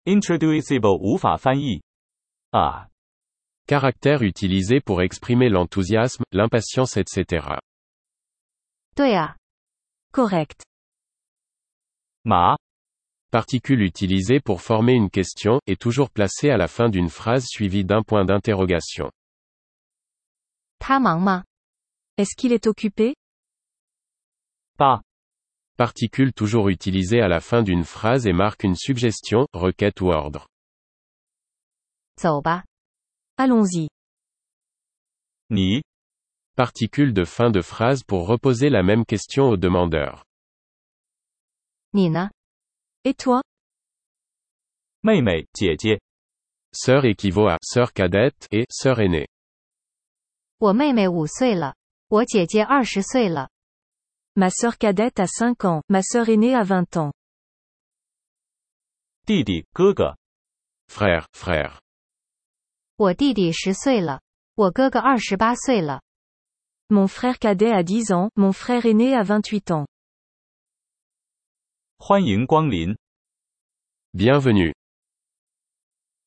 Introducible 无法翻译。 Caractère utilisé pour exprimer l'enthousiasme, l'impatience etc. 对啊。Correct. 麻 Particule utilisée pour former une question, et toujours placée à la fin d'une phrase suivie d'un point d'interrogation. 他忙吗？ Est-ce qu'il est occupé? 大 Particule toujours utilisée à la fin d'une phrase et marque une suggestion, requête ou ordre. 走吧。Allons-y. 你 Particule de fin de phrase pour reposer la même question au demandeur. 你呢？ Et toi? 妹妹姐姐 Sœur équivaut à sœur cadette et sœur aînée. 我妹妹5岁了，我姐姐20岁了。Ma sœur cadette a 5 ans, ma sœur aînée a 20 ans. 弟弟哥哥 Frère, frère. 我弟弟10岁了，我哥哥28岁了。Mon frère cadet a 10 ans, mon frère aîné a 28 ans. 欢迎光临。 Bienvenue.